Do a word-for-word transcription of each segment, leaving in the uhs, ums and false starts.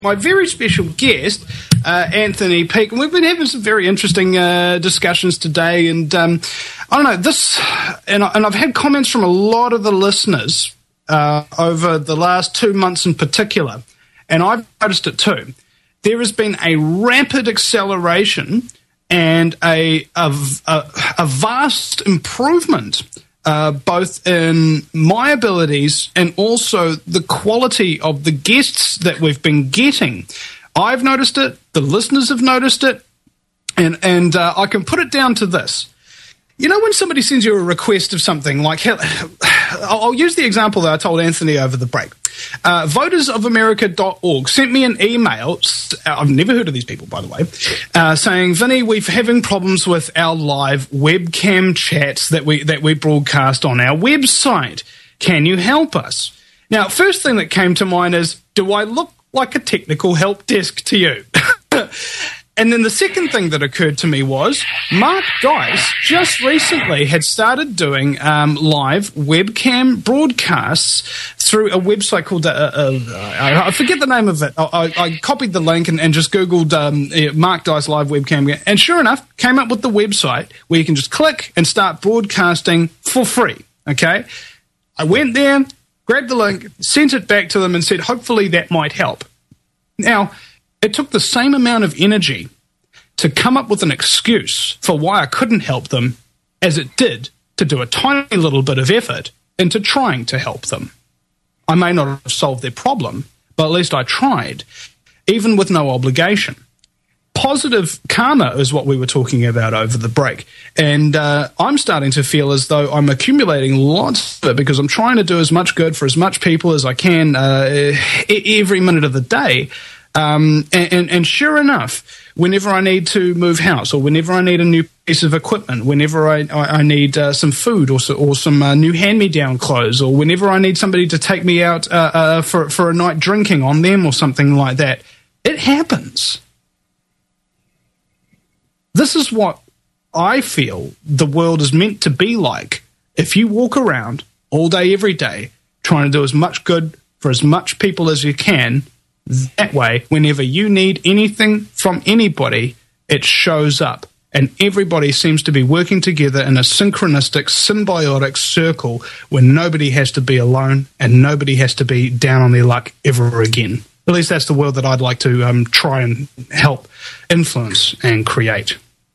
my very special guest, uh, Anthony Peake, and we've been having some very interesting uh, discussions today. And um, I don't know this, and, I, and I've had comments from a lot of the listeners uh, over the last two months in particular, and I've noticed it too. There has been a rapid acceleration and a a, a, a vast improvement. Uh, both in my abilities and also the quality of the guests that we've been getting. I've noticed it, the listeners have noticed it, and, and uh, I can put it down to this. You know when somebody sends you a request of something, like, I'll use the example that I told Anthony over the break. Uh, voters of america dot org sent me an email, I've never heard of these people, by the way, uh, saying, Vinny, we're having problems with our live webcam chats that we that we broadcast on our website. Can you help us? Now, first thing that came to mind is, do I look like a technical help desk to you? And then the second thing that occurred to me was Mark Dice just recently had started doing um, live webcam broadcasts through a website called, uh, uh, I forget the name of it. I, I, I copied the link and, and just Googled um, Mark Dice live webcam. And sure enough, came up with the website where you can just click and start broadcasting for free. Okay. I went there, grabbed the link, sent it back to them and said, hopefully that might help. Now, it took the same amount of energy to come up with an excuse for why I couldn't help them as it did to do a tiny little bit of effort into trying to help them. I may not have solved their problem, but at least I tried, even with no obligation. Positive karma is what we were talking about over the break. And uh, I'm starting to feel as though I'm accumulating lots of it because I'm trying to do as much good for as much people as I can uh, every minute of the day. Um, and, and, and sure enough, whenever I need to move house or whenever I need a new piece of equipment, whenever I, I, I need uh, some food or, so, or some uh, new hand-me-down clothes, or whenever I need somebody to take me out uh, uh, for, for a night drinking on them or something like that, it happens. This is what I feel the world is meant to be like. If you walk around all day, every day, trying to do as much good for as much people as you can, that way, whenever you need anything from anybody, it shows up. And everybody seems to be working together in a synchronistic, symbiotic circle where nobody has to be alone and nobody has to be down on their luck ever again. At least that's the world that I'd like to um, try and help influence and create.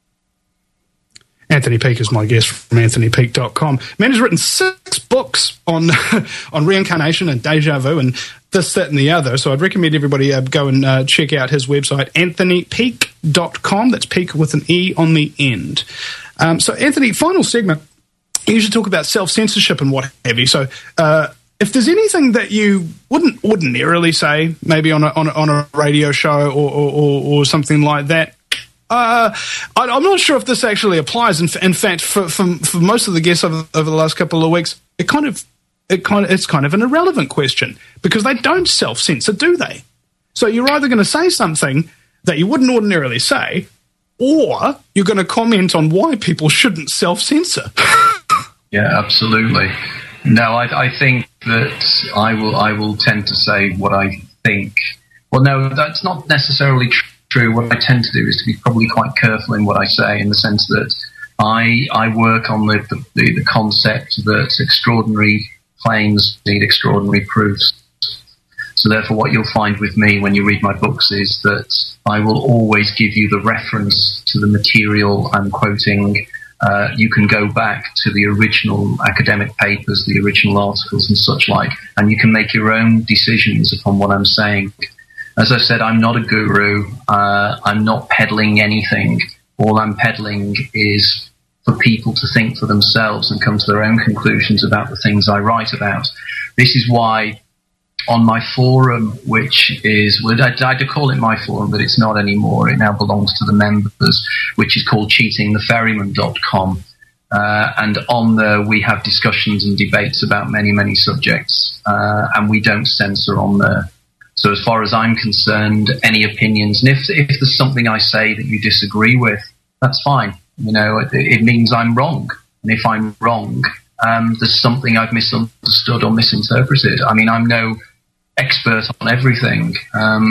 Anthony Peake is my guest from anthony peake dot com. Man has written six books on on reincarnation and deja vu and this, that, and the other. So I'd recommend everybody uh, go and uh, check out his website, anthony peake dot com. That's Peake with an E on the end. Um, so, Anthony, final segment. You usually talk about self-censorship and what have you. So uh, if there's anything that you wouldn't ordinarily say, maybe on a, on a, on a radio show or, or, or, or something like that, Uh, I, I'm not sure if this actually applies. In, in fact, for, for for most of the guests over, over the last couple of weeks, it kind of it kind of it's kind of an irrelevant question because they don't self-censor, do they? So you're either going to say something that you wouldn't ordinarily say, or you're going to comment on why people shouldn't self-censor. Yeah, absolutely. No, I, I think that I will I will tend to say what I think. Well, no, that's not necessarily true. True. What I tend to do is to be probably quite careful in what I say, in the sense that I I work on the the, the concept that extraordinary claims need extraordinary proofs. So therefore, what you'll find with me when you read my books is that I will always give you the reference to the material I'm quoting. Uh, you can go back to the original academic papers, the original articles and such like, and you can make your own decisions upon what I'm saying. As I said, I'm not a guru. Uh, I'm not peddling anything. All I'm peddling is for people to think for themselves and come to their own conclusions about the things I write about. This is why on my forum, which is, well, I, I do call it my forum, but it's not anymore. It now belongs to the members, which is called cheating the ferryman dot com. Uh, and on there, we have discussions and debates about many, many subjects, uh, and we don't censor on there. So as far as I'm concerned, any opinions, and if if there's something I say that you disagree with, that's fine. You know, it, it means I'm wrong. And if I'm wrong, um, there's something I've misunderstood or misinterpreted. I mean, I'm no expert on everything. Um,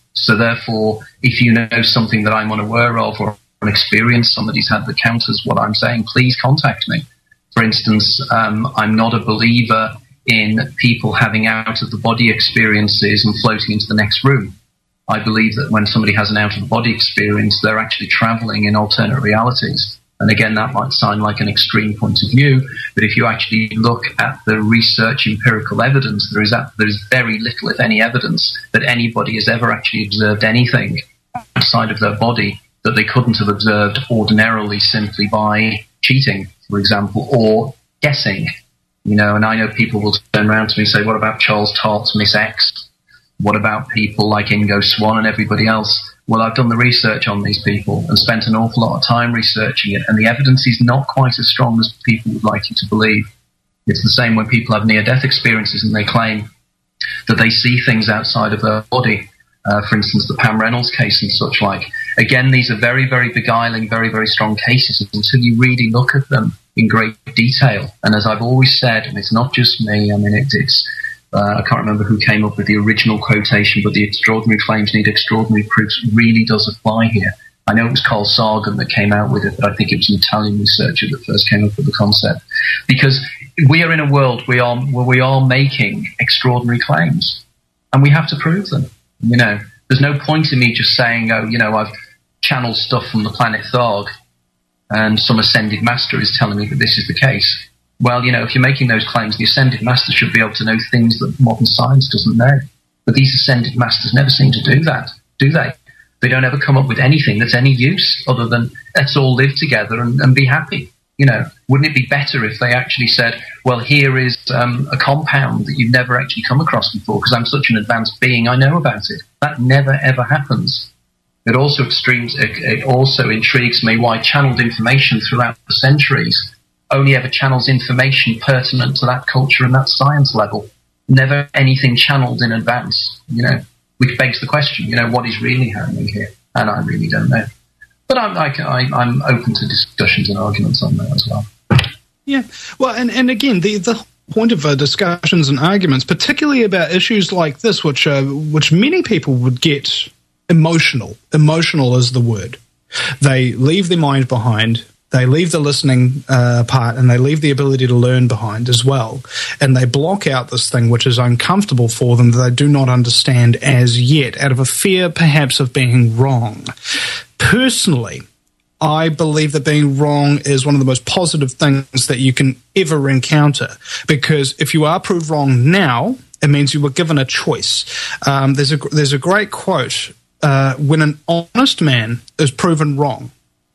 So therefore, if you know something that I'm unaware of or an experience somebody's had that counters what I'm saying, please contact me. For instance, um, I'm not a believer in people having out-of-the-body experiences and floating into the next room. I believe that when somebody has an out-of-the-body experience, they're actually traveling in alternate realities. And again, that might sound like an extreme point of view, but if you actually look at the research empirical evidence, there is, that, there is very little, if any, evidence that anybody has ever actually observed anything outside of their body that they couldn't have observed ordinarily simply by cheating, for example, or guessing. You know, and I know people will turn around to me and say, what about Charles Tartt's Miss X? What about people like Ingo Swann and everybody else? Well, I've done the research on these people and spent an awful lot of time researching it, and the evidence is not quite as strong as people would like you to believe. It's the same when people have near-death experiences and they claim that they see things outside of their body. Uh, for instance, the Pam Reynolds case and such like. Again, these are very, very beguiling, very, very strong cases until you really look at them in great detail. And as I've always said, and it's not just me, I mean, it, it's Uh, I can't remember who came up with the original quotation, but the extraordinary claims need extraordinary proofs really does apply here. I know it was Carl Sagan that came out with it, but I think it was an Italian researcher that first came up with the concept. Because we are in a world we are, where we are making extraordinary claims, and we have to prove them. You know, there's no point in me just saying, oh, you know, I've channeled stuff from the planet Tharg, and some ascended master is telling me that this is the case. Well, you know, if you're making those claims, the ascended master should be able to know things that modern science doesn't know. But these ascended masters never seem to do that, do they? They don't ever come up with anything that's any use other than let's all live together and, and be happy. You know, wouldn't it be better if they actually said, well, here is um, a compound that you've never actually come across before because I'm such an advanced being, I know about it. That never, ever happens. It also extremes, it, it also intrigues me why channeled information throughout the centuries only ever channels information pertinent to that culture and that science level. Never anything channeled in advance, you know, which begs the question, you know, what is really happening here? And I really don't know. But I'm, I, I, I'm open to discussions and arguments on that as well. Yeah, well, and, and again, the, the point of uh, discussions and arguments, particularly about issues like this, which uh, which many people would get emotional. Emotional is the word. They leave their mind behind. They leave the listening uh, part, and they leave the ability to learn behind as well. And they block out this thing which is uncomfortable for them that they do not understand as yet, out of a fear perhaps of being wrong. Personally, I believe that being wrong is one of the most positive things that you can ever encounter, because if you are proved wrong now, it means you were given a choice. Um, there's a there's a great quote, uh, when an honest man is proven wrong,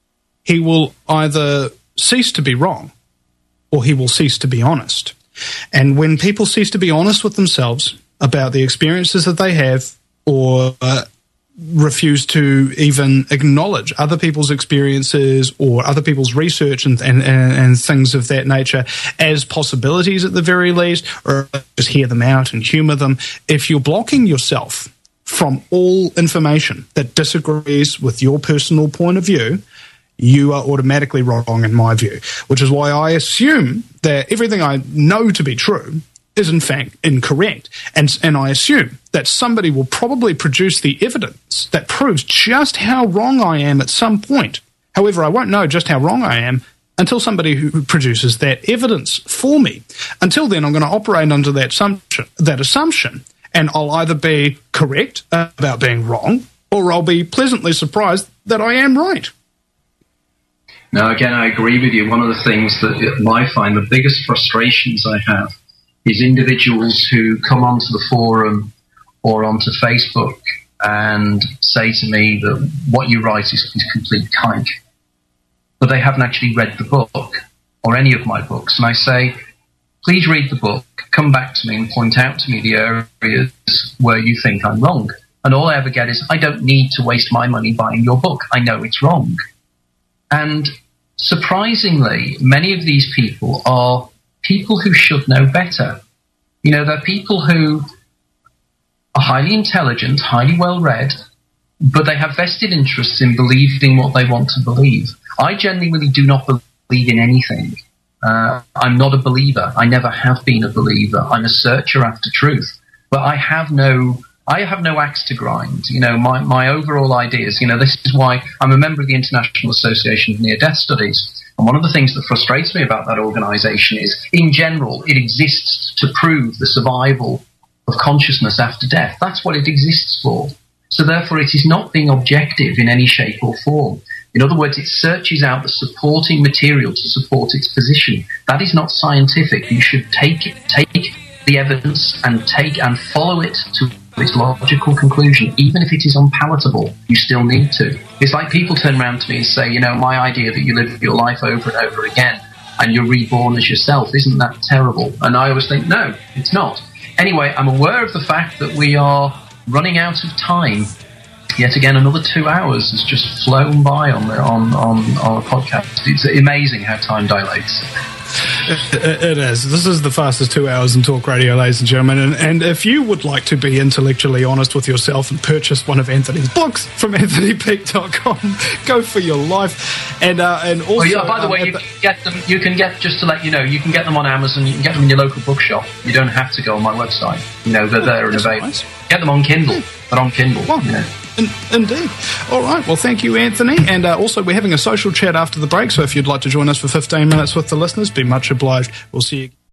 he will either cease to be wrong or he will cease to be honest. And when people cease to be honest with themselves about the experiences that they have, or uh, refuse to even acknowledge other people's experiences or other people's research and, and, and things of that nature as possibilities at the very least, or just hear them out and humour them, if you're blocking yourself from all information that disagrees with your personal point of view, you are automatically wrong in my view, which is why I assume that everything I know to be true is in fact incorrect. And, and I assume that somebody will probably produce the evidence that proves just how wrong I am at some point. However, I won't know just how wrong I am until somebody who produces that evidence for me. Until then, I'm going to operate under that assumption, that assumption, and I'll either be correct about being wrong, or I'll be pleasantly surprised that I am right. Now, again, I agree with you. One of the things that I find the biggest frustrations I have is individuals who come onto the forum or onto Facebook and say to me that what you write is, is complete kike, but they haven't actually read the book or any of my books. And I say, please read the book, come back to me and point out to me the areas where you think I'm wrong. And all I ever get is, I don't need to waste my money buying your book. I know it's wrong. And surprisingly, many of these people are people who should know better. You know, they're people who are highly intelligent, highly well-read, but they have vested interests in believing what they want to believe. I genuinely do not believe in anything. Uh, I'm not a believer. I never have been a believer. I'm a searcher after truth. But I have no I have no axe to grind. You know, my, my overall ideas, you know, this is why I'm a member of the International Association of Near-Death Studies. And one of the things that frustrates me about that organisation is, in general, it exists to prove the survival of consciousness after death. That's what it exists for. So therefore, it is not being objective in any shape or form. In other words, it searches out the supporting material to support its position. That is not scientific. You should take it, take the evidence and take and follow it to its logical conclusion. Even if it is unpalatable, you still need to. It's like people turn around to me and say, you know, my idea that you live your life over and over again and you're reborn as yourself, isn't that terrible? And I always think, no, it's not. Anyway, I'm aware of the fact that we are running out of time. Yet again, another two hours has just flown by on the, on, on our podcast. It's amazing how time dilates. It, it is. This is the fastest two hours in talk radio, ladies and gentlemen. And, and if you would like to be intellectually honest with yourself and purchase one of Anthony's books from anthony peake dot com, go for your life. And uh, and also, oh, yeah, by the um, way, you the, can get them. You can get just to let you know, you can get them on Amazon. You can get them in your local bookshop. You don't have to go on my website. You know, they're there and available. Nice. Get them on Kindle. They're on Kindle. Well, you know. In, indeed. All right. Well, thank you, Anthony. And uh, also, we're having a social chat after the break, so if you'd like to join us for fifteen minutes with the listeners, be much obliged. We'll see you.